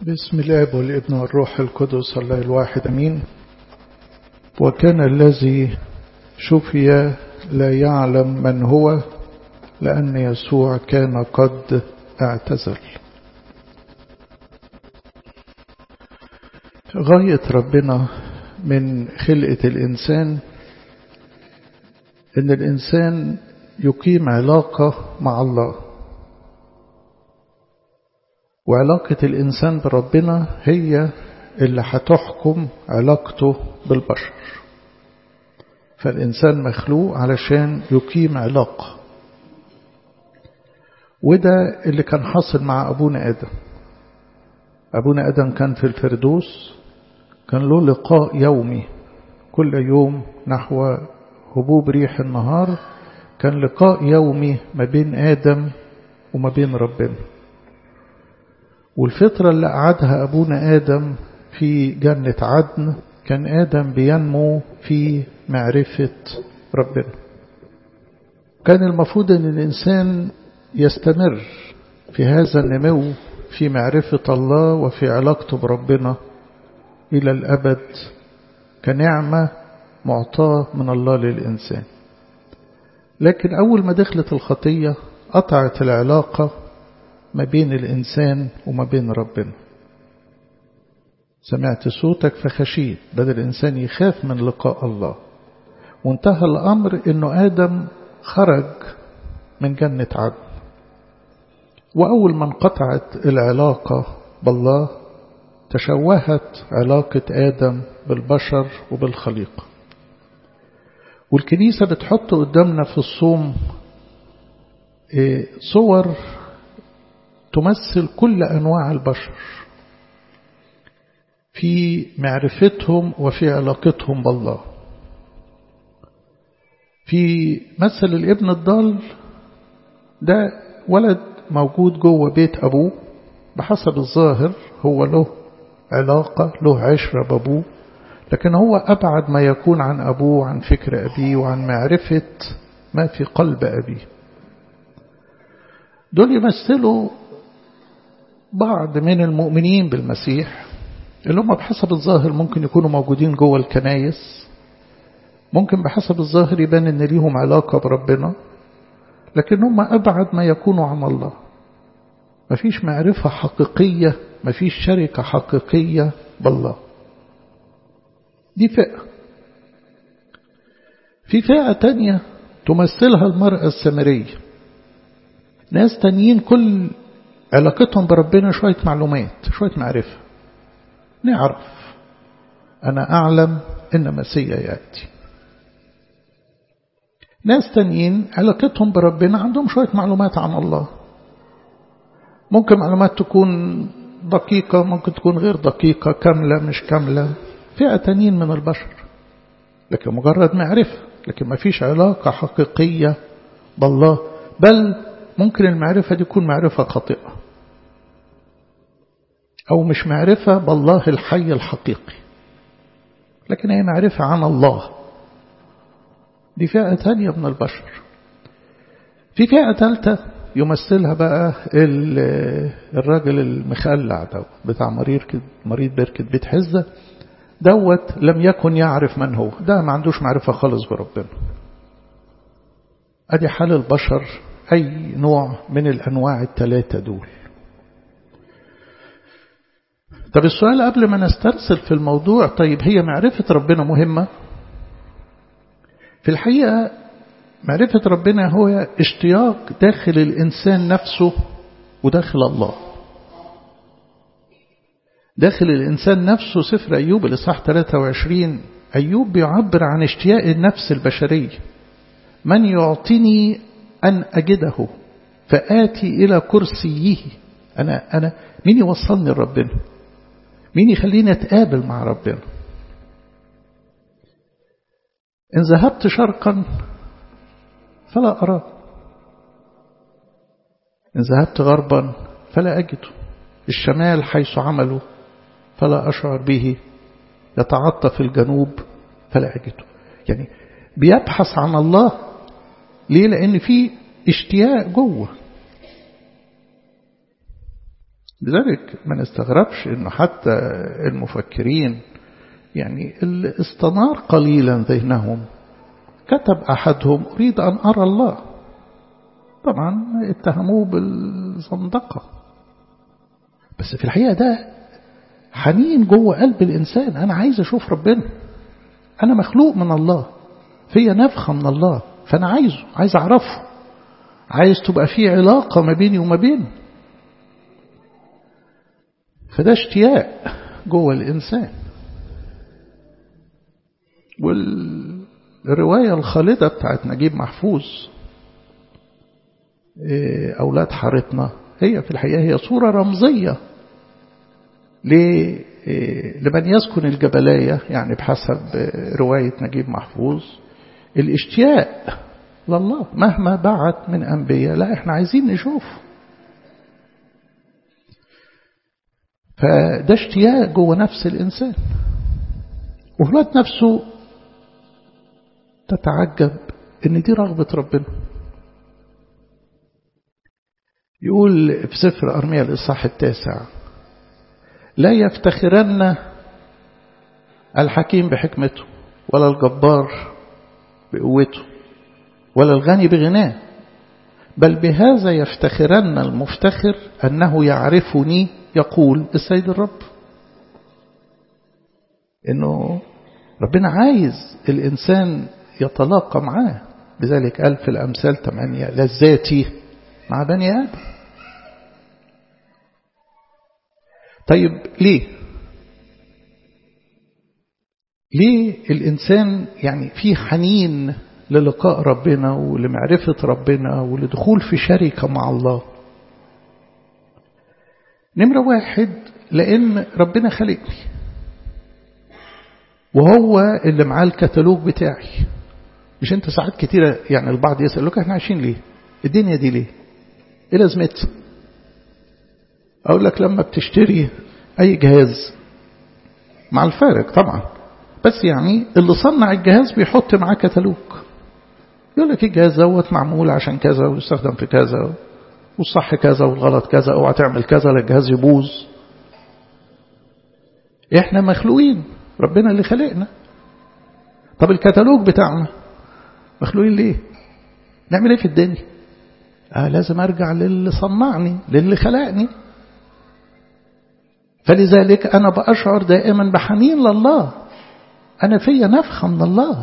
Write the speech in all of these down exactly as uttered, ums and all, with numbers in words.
بسم الآب والابن والروح القدس الله الواحد أمين. وكان الذي شفي لا يعلم من هو، لأن يسوع كان قد اعتزل. غاية ربنا من خلقة الإنسان إن الإنسان يقيم علاقة مع الله، وعلاقة الإنسان بربنا هي اللي هتحكم علاقته بالبشر. فالإنسان مخلوق علشان يقيم علاقة، وده اللي كان حاصل مع أبونا آدم. أبونا آدم كان في الفردوس، كان له لقاء يومي كل يوم نحو هبوب ريح النهار، كان لقاء يومي ما بين آدم وما بين ربنا. والفترة اللي قعدها أبونا آدم في جنة عدن كان آدم بينمو في معرفة ربنا. كان المفروض أن الإنسان يستمر في هذا النمو في معرفة الله وفي علاقته بربنا إلى الأبد كنعمة معطاة من الله للإنسان. لكن أول ما دخلت الخطية قطعت العلاقة ما بين الإنسان وما بين ربنا. سمعت صوتك فخشيت، بدأ الإنسان يخاف من لقاء الله، وانتهى الأمر إنه آدم خرج من جنة عدن. وأول ما انقطعت العلاقة بالله تشوهت علاقة آدم بالبشر وبالخليقة. والكنيسة بتحط قدامنا في الصوم صور تمثل كل أنواع البشر في معرفتهم وفي علاقتهم بالله. في مثل الابن الضال، ده ولد موجود جوه بيت أبوه، بحسب الظاهر هو له علاقة له عشرة بأبوه، لكن هو أبعد ما يكون عن أبوه، عن فكر أبيه، وعن معرفة ما في قلب أبيه. دول يمثلوا بعض من المؤمنين بالمسيح اللي هم بحسب الظاهر ممكن يكونوا موجودين جوه الكنايس، ممكن بحسب الظاهر يبان ان ليهم علاقة بربنا، لكن هم أبعد ما يكونوا عن الله. مفيش معرفة حقيقية، مفيش شركة حقيقية بالله. دي فئة. في فئة تانية تمثلها المرأة السامرية، ناس تانيين كل علاقتهم بربنا شوية معلومات، شوية معرفة، نعرف أنا أعلم إن مسيح يأتي. ناس تانيين علاقتهم بربنا عندهم شوية معلومات عن الله، ممكن معلومات تكون دقيقة، ممكن تكون غير دقيقة، كاملة مش كاملة. فئة تانيين من البشر لكن مجرد معرفة، لكن ما فيش علاقة حقيقية بالله، بل ممكن المعرفة دي تكون معرفة خاطئة أو مش معرفة بالله الحي الحقيقي، لكن هي معرفة عن الله. دي فئة تانية من البشر. في فئة ثالثة يمثلها بقى الراجل المخلع ده بتاع مريض مريض بركة بيت حزة دوت، لم يكن يعرف من هو، ده ما عندوش معرفة خالص بربنا. أدي حال البشر، أي نوع من الأنواع الثلاثة دول. طب السؤال قبل ما نسترسل في الموضوع، طيب هي معرفة ربنا مهمة؟ في الحقيقة معرفة ربنا هو اشتياق داخل الإنسان نفسه وداخل الله. داخل الإنسان نفسه، سفر أيوب الإصحاح ثلاثة وعشرين، أيوب بيعبر عن اشتياق النفس البشرية. من يعطيني أن أجده فآتي إلى كرسيه. أنا أنا مين يوصلني لربنا؟ مين يخليني أتقابل مع ربنا؟ إن ذهبت شرقا فلا أراه، إن ذهبت غربا فلا أجده. الشمال حيث عمله فلا أشعر به، يتعطف الجنوب فلا أجده. يعني بيبحث عن الله. ليه؟ لأن في اشتياق جوه. لذلك ما نستغربش انه حتى المفكرين يعني اللي استنار قليلا ذهنهم كتب أحدهم أريد أن أرى الله. طبعا اتهموه بالزندقة، بس في الحقيقة ده حنين جوه قلب الإنسان. أنا عايز أشوف ربنا، أنا مخلوق من الله، فيا نفخة من الله، فأنا عايزه، عايز أعرفه، عايز تبقى في علاقة ما بيني وما بينه. فده اشتياق جوه الإنسان. والرواية الخالدة بتاعت نجيب محفوظ أولاد حارتنا هي في الحقيقة هي صورة رمزية لمن يسكن الجبلاية، يعني بحسب رواية نجيب محفوظ الاشتياق لله مهما بعت من أنبياء، لا احنا عايزين نشوف. فده اشتياق جوه نفس الإنسان. وفلات نفسه تتعجب ان دي رغبة ربنا. يقول في سفر أرميا الإصحاح التاسع: لا يفتخرن الحكيم بحكمته، ولا الجبار بقوته، ولا الغني بغناه، بل بهذا يفتخرن المفتخر أنه يعرفني، يقول السيد الرب. إنه ربنا عايز الإنسان يتلاقى معاه. لذلك قال في الأمثال ثمانية: لذاتي مع بني آدم. طيب ليه؟ ليه الإنسان يعني في حنين للقاء ربنا ولمعرفة ربنا ولدخول في شركة مع الله؟ نمرة واحد، لأن ربنا خلقني وهو اللي معاه الكتالوج بتاعي. مش انت ساعات كتيرة يعني البعض يسأل لك احنا عايشين ليه؟ الدنيا دي ليه؟ ايه لازمتها؟ اقول لك لما بتشتري اي جهاز، مع الفارق طبعا، بس يعني اللي صنع الجهاز بيحط معاه كتالوج، يقول لك الجهاز دوت معمول عشان كذا ويستخدم في كذا والصح كذا والغلط كذا، اوعى تعمل كذا لا الجهاز يبوظ. احنا مخلوقين، ربنا اللي خلقنا. طب الكتالوج بتاعنا مخلوقين ليه؟ نعمل ايه في الدنيا؟ آه لازم ارجع للي صنعني، للي خلقني. فلذلك انا بأشعر دائما بحنين لله. انا فيا نفخة من الله،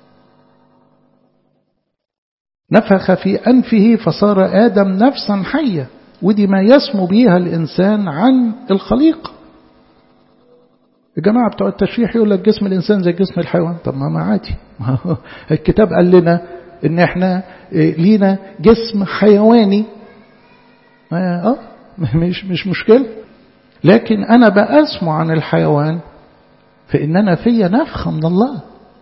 نفخ في أنفه فصار آدم نفسا حية، ودي ما يسمو بيها الإنسان عن الخليقة. الجماعة بتوع التشريح يقول لك جسم الإنسان زي جسم الحيوان. طب ما عادي، الكتاب قال لنا إن إحنا لينا جسم حيواني، آه مش مش مشكلة. لكن أنا بأسمو عن الحيوان فإن أنا فيا نفخة من الله.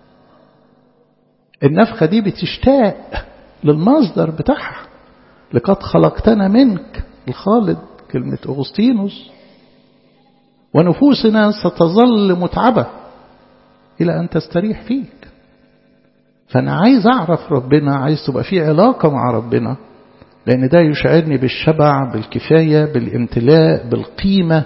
النفخة دي بتشتاق للمصدر بتاعها. لقد خلقتنا منك الخالد، كلمة أغسطينوس، ونفوسنا ستظل متعبة إلى أن تستريح فيك. فأنا عايز أعرف ربنا، عايز تبقى في علاقة مع ربنا، لأن ده يشعرني بالشبع، بالكفاية، بالامتلاء، بالقيمة،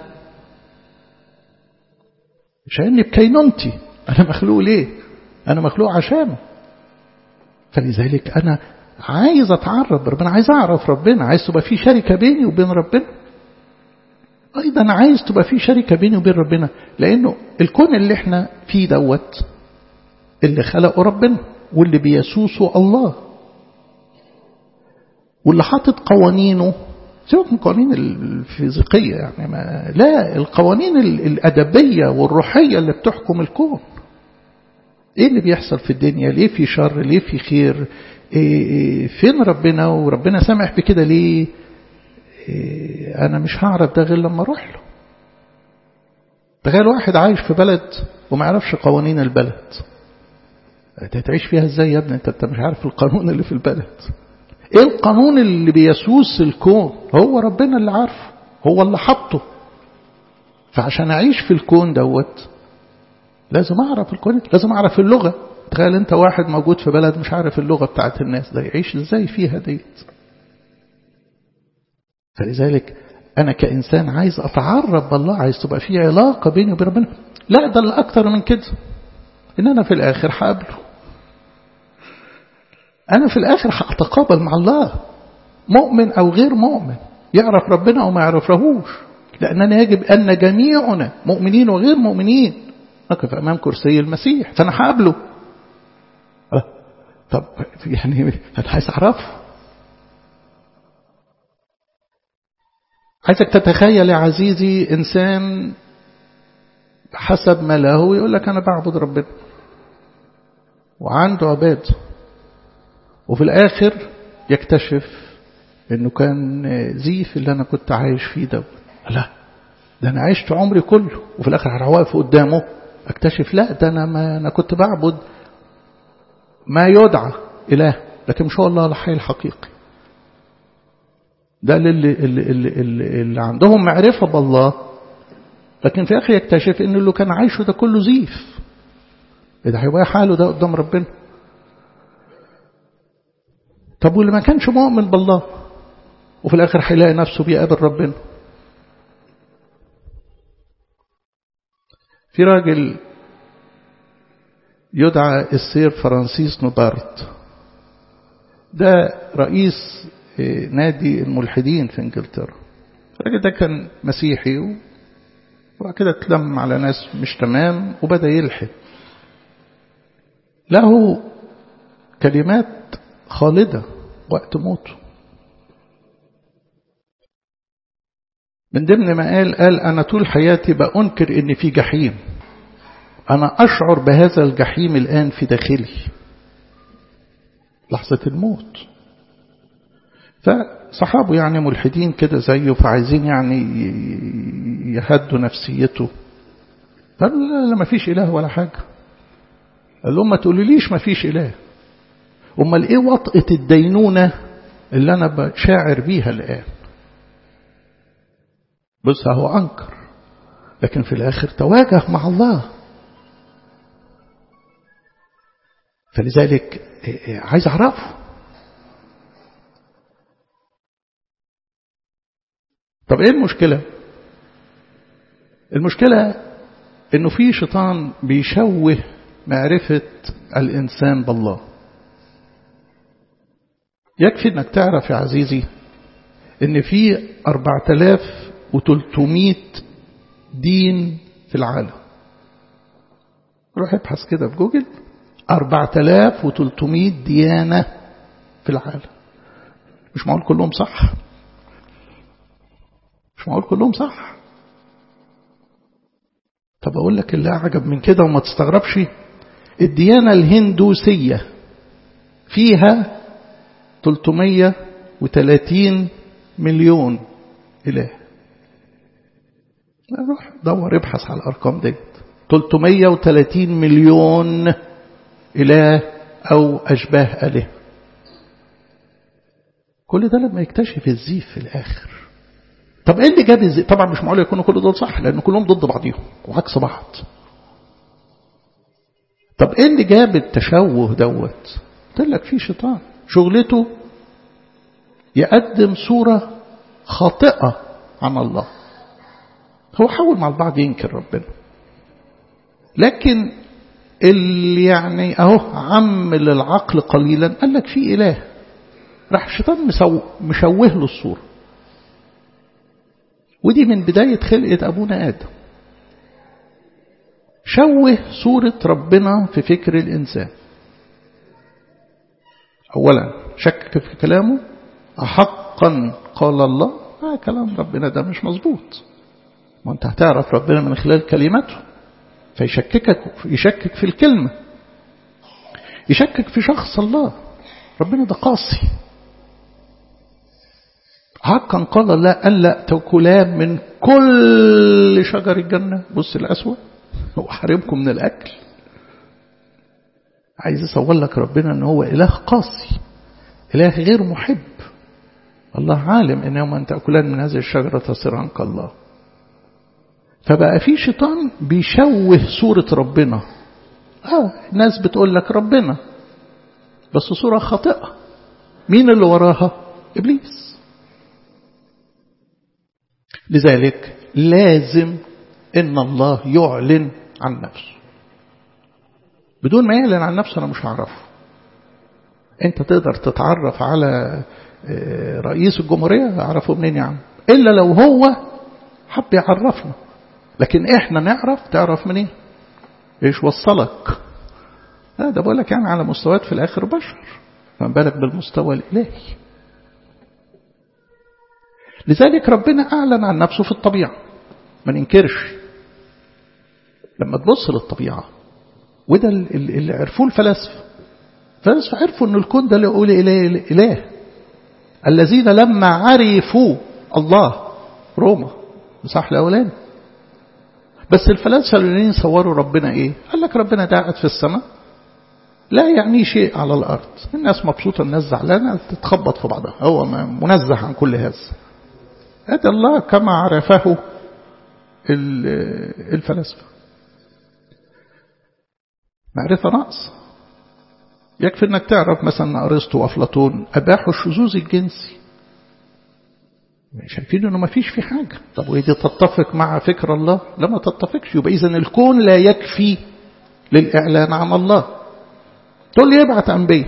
يشعرني بكينونتي. أنا مخلوق ليه؟ أنا مخلوق عشانه. فلذلك أنا عايز أتعرف بربنا، عايز أعرف ربنا، عايز تبقى في شركة بيني وبين ربنا. أيضا عايز تبقى في شركة بيني وبين ربنا، لأنه الكون اللي احنا فيه دوت اللي خلقه ربنا، واللي بيسوسه الله، واللي حاطط قوانينه. سيبك من القوانين الفيزيقية يعني، ما لا، القوانين الأدبية والروحية اللي بتحكم الكون. ايه اللي بيحصل في الدنيا؟ ليه في شر؟ ليه في خير؟ إيه إيه فين ربنا؟ وربنا سامح بكده ليه؟ إيه انا مش هعرف ده غير لما اروح له. تخيل واحد عايش في بلد وما يعرفش قوانين البلد، انت هتعيش فيها ازاي يا ابني؟ انت انت مش عارف القانون اللي في البلد. ايه القانون اللي بيسوس الكون؟ هو ربنا اللي عارفه، هو اللي حطه. فعشان اعيش في الكون دوت لازم أعرف القانون، لازم أعرف اللغة. تخيل أنت واحد موجود في بلد مش عارف اللغة بتاعت الناس، ده يعيش إزاي فيها ديت؟ فلذلك أنا كإنسان عايز أتعرف بالله، عايز تبقى في علاقة بيني وبين ربنا. لا، ده اللي أكتر من كده، إن أنا في الآخر هقابله، أنا في الآخر هأتقابل مع الله، مؤمن أو غير مؤمن، يعرف ربنا أو ما يعرفهوش، لأننا يجب أن جميعنا مؤمنين وغير مؤمنين نقف أمام كرسي المسيح، فأنا هقابله. أه. طب يعني أنا عايز أعرفه. عايزك تتخيل يا عزيزي إنسان حسب ما له يقول لك أنا بعبد ربنا وعنده عباد، وفي الآخر يكتشف إنه كان زيف اللي أنا كنت عايش فيه ده. لا، ده أنا عشت عمري كله، وفي الآخر هروقف قدامه أكتشف لا، ده أنا ما أنا كنت بعبد ما يدعى إله، لكن مش هو الله الحي الحقيقي. ده اللي, اللي, اللي, اللي, اللي عندهم معرفة بالله، لكن في الآخر يكتشف إن اللي كان عايشه ده كله زيف. إذا هيبقى حاله ده قدام ربنا. طب واللي ما كانش مؤمن بالله وفي الآخر هيلاقي نفسه بيقابل ربنا. في راجل يدعى السير فرانسيس نوبارت، ده رئيس نادي الملحدين في انجلترا. الراجل ده كان مسيحي وبعد كده اتلم على ناس مش تمام وبدأ يلحد. له كلمات خالدة وقت موته. من ضمن ما قال قال أنا طول حياتي بأنكر إن في جحيم، أنا أشعر بهذا الجحيم الآن في داخلي لحظة الموت. فصحابه يعني ملحدين كده زيه، فعايزين يعني يهدوا نفسيته. قال لا، ما فيش إله ولا حاجة. قال لهم ما تقولوليش ما فيش إله، أمال إيه وطئة الدينونة اللي أنا بشاعر بيها الآن؟ بص هو أنكر، لكن في الآخر تواجه مع الله. فلذلك عايز أعرفه. طب إيه المشكلة؟ المشكلة إنه في شيطان بيشوه معرفة الإنسان بالله. يكفي إنك تعرف يا عزيزي إن في أربعة آلاف وثلاثمائة دين في العالم. روح ابحث كده في جوجل، أربعة آلاف وثلاثمائة ديانة في العالم. مش معقول كلهم صح، مش معقول كلهم صح. طب أقول لك اللي أعجب من كده وما تستغربش، الديانة الهندوسية فيها ثلاثمائة وثلاثين مليون إله. روح دور ابحث على الأرقام دي، ثلاثمائة وثلاثين مليون إله أو أشباه آله. كل ده لما يكتشف الزيف في الآخر. طب إيه اللي جاب الزيف؟ طبعا مش معقول يكونوا كل دول صح، لأن كلهم ضد بعضهم وعكس بعض. طب إيه اللي جاب التشوه دوت؟ قلت لك في شيطان شغلته يقدم صورة خاطئة عن الله. هو حاول مع البعض ينكر ربنا، لكن اللي يعني اهو عمل العقل قليلا قال لك في إله، راح الشيطان مشوه له الصورة. ودي من بداية خلقة أبونا آدم، شوه صورة ربنا في فكر الإنسان. أولا شك في كلامه، أحقا قال الله، آه كلام ربنا ده مش مظبوط، ما أنت هتعرف ربنا من خلال كلمته. فيشككك، يشكك في الكلمة، يشكك في شخص الله. ربنا ده قاسي. حقا قال الله ألا تأكلا من كل شجر الجنة. بص الأسوأ، هو حرمكم من الأكل. عايز يصور لك ربنا أنه هو إله قاسي، إله غير محب. الله عالم إن يوم أن تأكلان من هذه الشجرة تصيران كالله. فبقى في شيطان بيشوه صورة ربنا. آه الناس بتقول لك ربنا، بس صورة خاطئة. مين اللي وراها؟ إبليس. لذلك لازم إن الله يعلن عن نفسه. بدون ما يعلن عن نفسه أنا مش هعرفه. أنت تقدر تتعرف على رئيس الجمهورية، أعرفه منين يا عم؟ إلا لو هو حب يعرفنا. لكن إحنا نعرف، تعرف منين؟ إيش وصلك؟ لا ده بقول لك يعني على مستويات في الآخر بشر، فما بالك بالمستوى الإلهي. لذلك ربنا أعلن عن نفسه في الطبيعة، ما ننكرش. لما تبص للطبيعة، وده اللي عرفوه الفلاسفة، الفلاسفة عرفوا أن الكون ده اللي يقول إله, إله الذين لما عرفوا الله، روما صح الأولاني. بس الفلاسفة الذين صوروا ربنا إيه؟ قال لك ربنا ده قاعد في السماء لا يعني شيء على الأرض، الناس مبسوطة، الناس زعلانة، تتخبط في بعضها، هو منزه عن كل هذا. هذا الله كما عرفه الفلاسفة. معرفة ناقص. يكفي انك تعرف مثلا أرسطو وأفلاطون أباحوا الشذوذ الجنسي، شايفين انه ما فيش في حاجة. طب وإذا تتفق مع فكر الله؟ لا ما تتفقش. يبقى إذن الكون لا يكفي للإعلان عن الله. تقول لي يبعت أنبياء،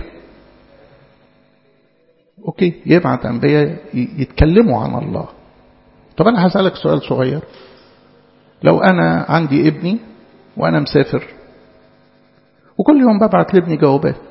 أوكي يبعت أنبياء يتكلموا عن الله. طب أنا هسألك سؤال صغير. لو أنا عندي ابني وأنا مسافر وكل يوم ببعت لابني جوابات،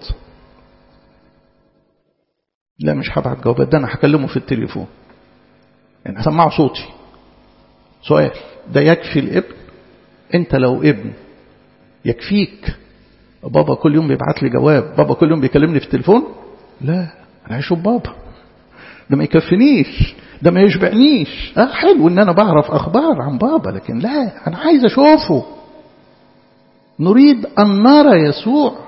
لا مش هبعت جوابات، ده أنا هكلمه في التليفون، يعني هسمعه صوتي. سؤال، ده يكفي الابن؟ أنت لو ابن يكفيك بابا كل يوم بيبعت لي جواب، بابا كل يوم بيكلمني في التليفون؟ لا أنا هشوف بابا، ده ما يكفنيش، ده ما يشبعنيش. اه حلو ان انا بعرف اخبار عن بابا، لكن لا انا عايز اشوفه. نريد ان نرى يسوع.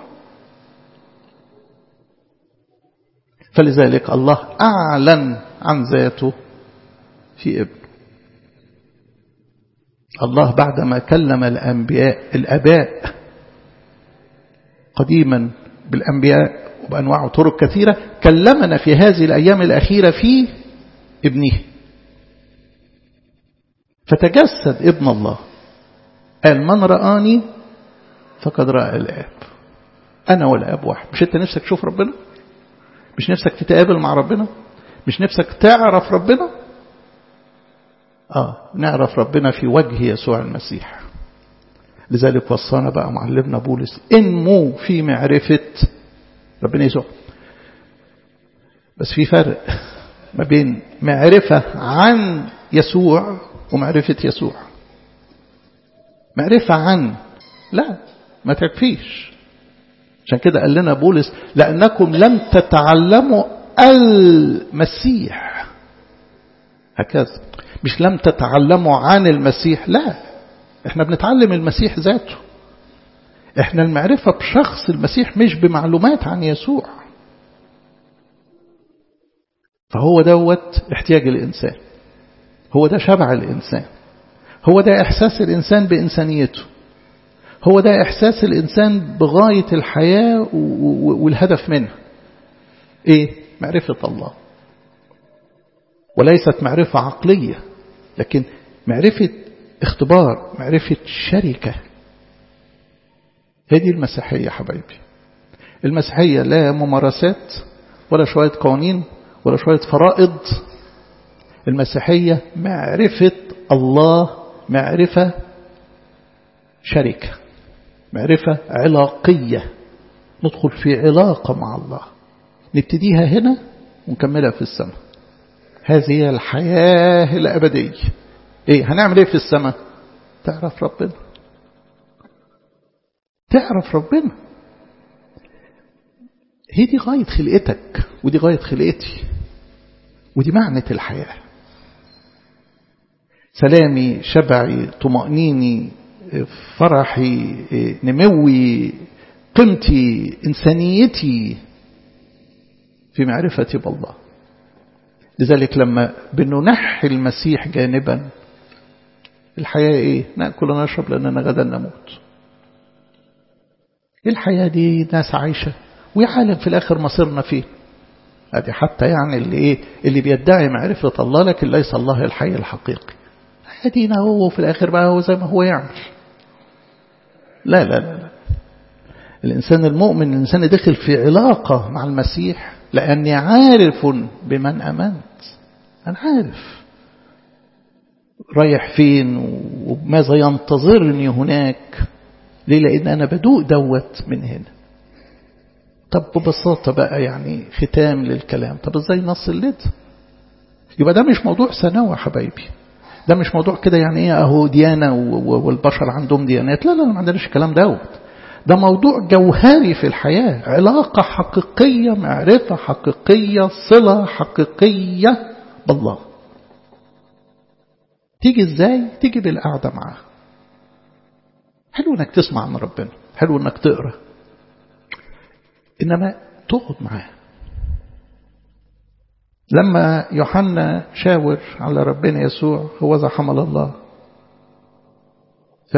فلذلك الله اعلن عن ذاته في ابنه. الله بعدما كلم الانبياء الاباء قديما بالانبياء وبانواع طرق كثيره، كلمنا في هذه الايام الاخيره في ابنه. فتجسد ابن الله، قال من رآني فقد رأى الآب. أنا والآب واحد. مش أنت نفسك تشوف ربنا؟ مش نفسك تتقابل مع ربنا؟ مش نفسك تعرف ربنا؟ آه نعرف ربنا في وجه يسوع المسيح. لذلك وصانا بقى معلمنا بولس انمو في معرفة ربنا يسوع. بس في فرق ما بين معرفة عن يسوع ومعرفة يسوع. معرفة عن لا ما تكفيش. عشان كده قال لنا بولس لأنكم لم تتعلموا المسيح. هكذا مش لم تتعلموا عن المسيح، لا احنا بنتعلم المسيح ذاته. احنا المعرفة بشخص المسيح مش بمعلومات عن يسوع. فهو دوت احتياج الإنسان، هو ده شبع الإنسان، هو ده إحساس الإنسان بإنسانيته، هو ده إحساس الإنسان بغاية الحياة والهدف منها. إيه؟ معرفة الله. وليست معرفة عقلية، لكن معرفة اختبار، معرفة شركة. هذه المسيحية حبايبي. المسيحية لا ممارسات ولا شوية قوانين ولا شوية فرائض. المسيحية معرفة الله، معرفة شركة، معرفة علاقية. ندخل في علاقة مع الله، نبتديها هنا ونكملها في السماء. هذه هي الحياة الأبدية. إيه هنعمل إيه في السماء؟ تعرف ربنا، تعرف ربنا. هي دي غاية خلقتك ودي غاية خلقتي ودي معنى الحياة. سلامي، شبعي، طمأنيني، فرحي، نموي، قيمتي، إنسانيتي في معرفتي بالله. لذلك لما بننحي المسيح جانبا، الحياة إيه؟ نأكل ونشرب لأننا غدا نموت. الحياة دي ناس عايشة ويعلم في الآخر مصيرنا فيه. هذه حتى يعني اللي إيه اللي بيدعي معرفة الله لكن ليس الله الحي الحقيقي. ادينا هو في الاخر بقى هو زي ما هو يعمل. لا لا لا لا. الانسان المؤمن الانسان داخل في علاقة مع المسيح لاني عارف بمن امنت. انا عارف رايح فين وماذا ينتظرني هناك. ليه؟ لان انا بدوق دوت من هنا. طب ببساطة بقى يعني ختام للكلام، طب ازاي نصل لده؟ يبقى ده مش موضوع ثانوي يا حبايبي، ده مش موضوع كده يعني ايه اهو ديانة والبشر عندهم ديانات. لا لا ما عندناش الكلام دوت. ده موضوع جوهري في الحياة، علاقة حقيقية، معرفة حقيقية، صلة حقيقية بالله. تيجي ازاي؟ تيجي بالقعدة معاه. حلو انك تسمع عن ربنا، حلو انك تقرأ، إنما تقعد معاه. لما يوحنا شاور على ربنا يسوع هو ذا حمل الله، ف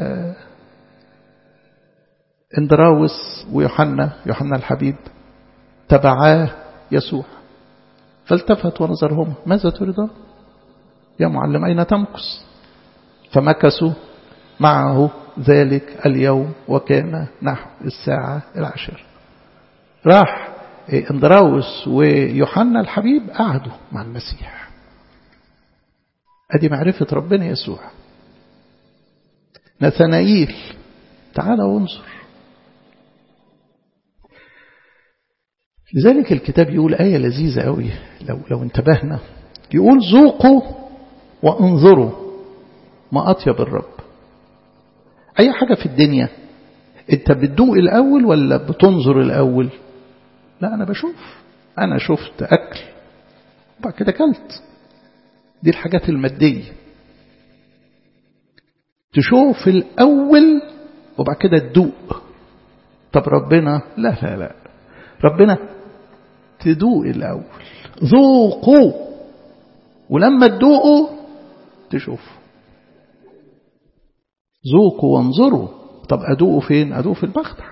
اندراوس ويوحنا يوحنا الحبيب تبعاه يسوع، فالتفت ونظرهما ماذا تريدان يا معلم أين تمكث؟ فمكثوا معه ذلك اليوم وكان نحو الساعة العاشرة. راح اندراوس ويوحنا الحبيب قعدوا مع المسيح. ادي معرفة ربنا يسوع. نثنائيل تعال وانظر. لذلك الكتاب يقول آية لذيذة قوي لو لو انتبهنا، يقول ذوقوا وانظروا ما أطيب الرب. أي حاجة في الدنيا أنت بتدوق الأول ولا بتنظر الأول؟ لا أنا بشوف. أنا شفت أكل وبعد كده أكلت. دي الحاجات المادية. تشوف الأول وبعد كده تدوق. طب ربنا لا لا لا، ربنا تدوق الأول. ذوقوا، ولما تدوقوا تشوفوا. ذوقوا وانظروا. طب أدوقوا فين؟ أدوقوا في المخدع.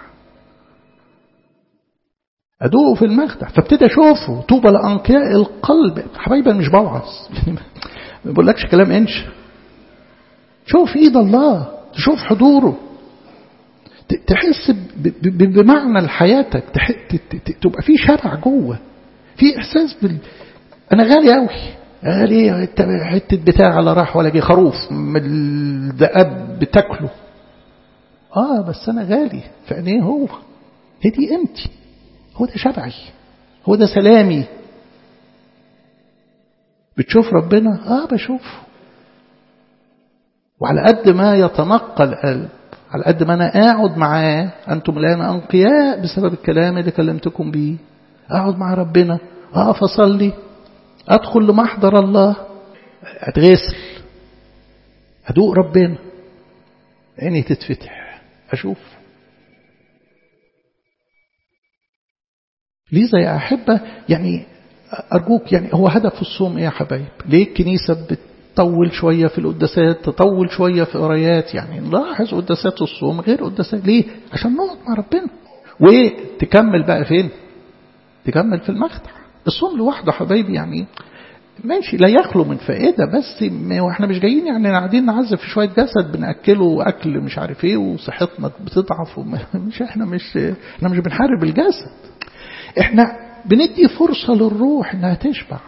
أدوقوا في المخدع. فابتدى أشوفه. طوبى لأنقياء القلب. حبايبي مش بوعظ، ما بقولكش كلام إنش. شوف إيد الله، تشوف حضوره، تحس بمعنى لحياتك، تبقى في شبع جوه، في إحساس بال... أنا غالي قوي، غالي حتة بتاع على راح ولا جي خروف من الذئاب بتاكله. آه بس أنا غالي فأني هو هدي قيمتي، هو ده شبعي، هو ده سلامي. بتشوف ربنا؟ آه بشوفه. وعلى قد ما يتنقى القلب، على قد ما أنا أقعد معاه. أنتم الآن أنقياء بسبب الكلام اللي كلمتكم به. أقعد مع ربنا، أقف أصلي، أدخل لمحضر الله، أتغسل، أدوق ربنا، عيني تتفتح، أشوف. لذا يا أحبة يعني أرجوك، يعني هو هدف الصوم إيه يا حبايب؟ ليه الكنيسة بتطول شوية في القداسات، تطول شوية في قرايات؟ يعني نلاحظ قداسات الصوم غير قداسات. ليه؟ عشان نقعد مع ربنا. وتكمل بقى فين؟ تكمل في المخدع. الصوم لوحده حبايبي يعني ماشي، لا يخلو من فائدة، بس واحنا مش جايين يعني قاعدين نعذب في شوية جسد بنأكله أكل مش عارف ايه وصحتنا بتضعف. مش احنا مش احنا مش بنحارب الجسد، احنا بندي فرصة للروح انها تشبع.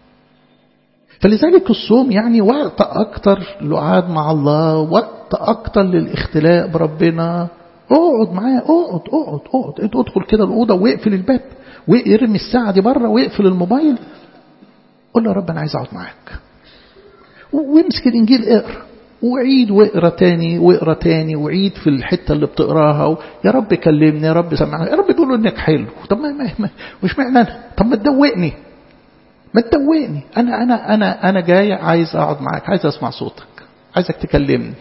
فلذلك الصوم يعني وقت اكتر لقعاد مع الله، وقت اكتر للاختلاء بربنا. اقعد معاه، اقعد اقعد اقعد انت ادخل كده الأوضة واقفل الباب وارمي الساعة دي بره واقفل الموبايل. قول له يا رب أنا عايز أقعد معاك. وامسك الإنجيل اقرأ وعيد واقرأ تاني واقرأ تاني وعيد في الحتة اللي بتقراها. يا رب كلمني، يا رب سمعني، يا رب بيقولوا إنك حلو. طب ما ما مش معنى أنا، طب ما تدوقني، ما تدوقني. أنا أنا أنا أنا جاي عايز أقعد معاك، عايز أسمع صوتك، عايزك تكلمني.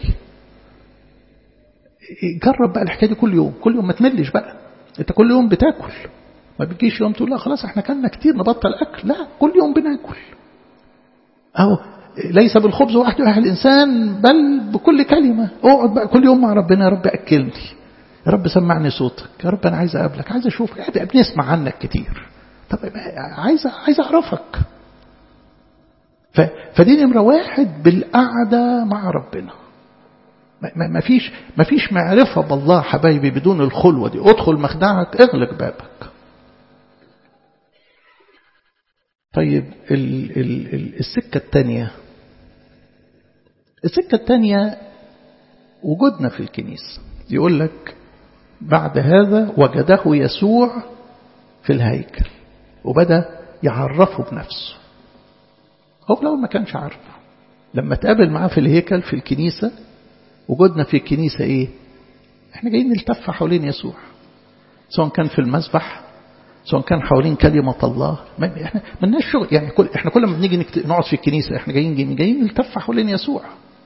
جرب بقى الحكاية دي كل يوم، كل يوم ما تملش بقى. أنت كل يوم بتاكل، ما بيجيش يوم تقول لا خلاص احنا كلنا كتير نبطل أكل. لا، كل يوم بناكل. أهو ليس بالخبز وحده يحيى الإنسان بل بكل كلمة. اقعد بقى كل يوم مع ربنا. يا رب أكلني، يا رب سمعني صوتك، يا رب أنا عايز أقابلك، عايز أشوفك. بنسمع عنك كتير، طب عايز عايز أعرفك. فدي نمرة واحد بالقعدة مع ربنا. ما فيش ما فيش معرفة بالله حبايبي بدون الخلوة دي. ادخل مخدعك اغلق بابك. طيب ال ال ال السكة الثانية السكة الثانية وجودنا في الكنيسة. يقول لك بعد هذا وجده يسوع في الهيكل وبدأ يعرفه بنفسه. هو لو ما كانش عارفه لما تقابل معاه في الهيكل في الكنيسة. وجودنا في الكنيسة ايه؟ احنا جايين نلتف حوالين يسوع، سواء كان في المسبح سواء كان حوالين كلمة الله. ما احنا مالناش شغل يعني. كل احنا كل ما بنيجي نقعد في الكنيسة احنا جايين جايين, جايين نلتف حوالين يسوع.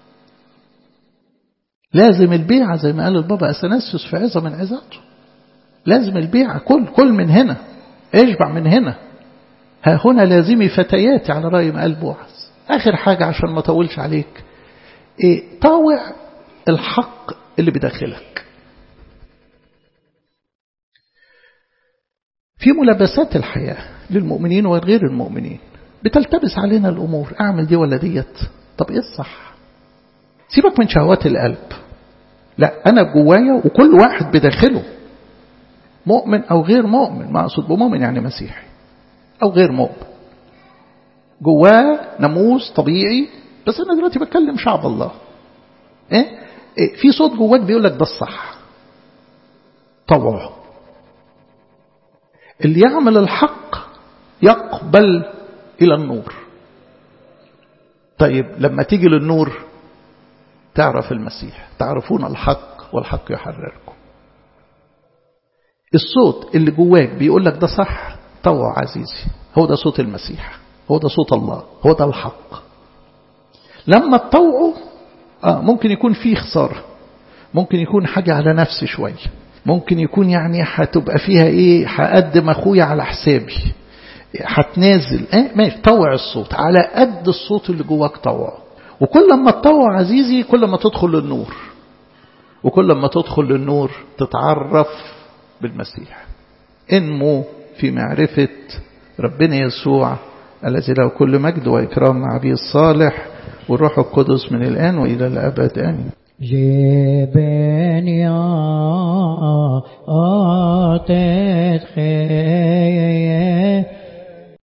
لازم البيعة زي ما قال البابا أثناسيوس في عظة من عظاته. لازم البيعة كل كل من هنا اشبع من هنا. ها هنا لازمي فتياتي على رأي ما قال بوعز. آخر حاجة عشان ما طولش عليك ايه؟ طاوع الحق اللي بداخلك. في ملابسات الحياة للمؤمنين وغير المؤمنين بتلتبس علينا الأمور. أعمل دي ولا ديت؟ طب إيه الصح؟ سيبك من شهوات القلب. لا، أنا جوايا وكل واحد بداخله مؤمن أو غير مؤمن. ما أقصد بمؤمن يعني مسيحي أو غير مؤمن. جواه ناموس طبيعي. بس أنا دلوقتي بتكلم شعب الله. إيه؟ إيه؟ في صوت جواك بيقول لك ده الصح. طوعه. اللي يعمل الحق يقبل إلى النور. طيب لما تيجي للنور تعرف المسيح. تعرفون الحق والحق يحرركم. الصوت اللي جواك بيقول لك ده صح. طوع عزيزي. هو ده صوت المسيح. هو ده صوت الله. هو ده الحق. لما تطوعه آه ممكن يكون فيه خسارة. ممكن يكون حاجة على نفسي شوية. ممكن يكون يعني هتبقى فيها ايه؟ هقدم اخويا على حسابي. هتنازل. اه ماشي. طوع الصوت على قد الصوت اللي جواك طوعه. وكل ما تطوع عزيزي كل ما تدخل للنور. وكل ما تدخل للنور تتعرف بالمسيح. انمو في معرفة ربنا يسوع الذي له كل مجد وإكرام مع أبيه الصالح والروح القدس من الآن وإلى الأبد آمين. جبن يا آتت خير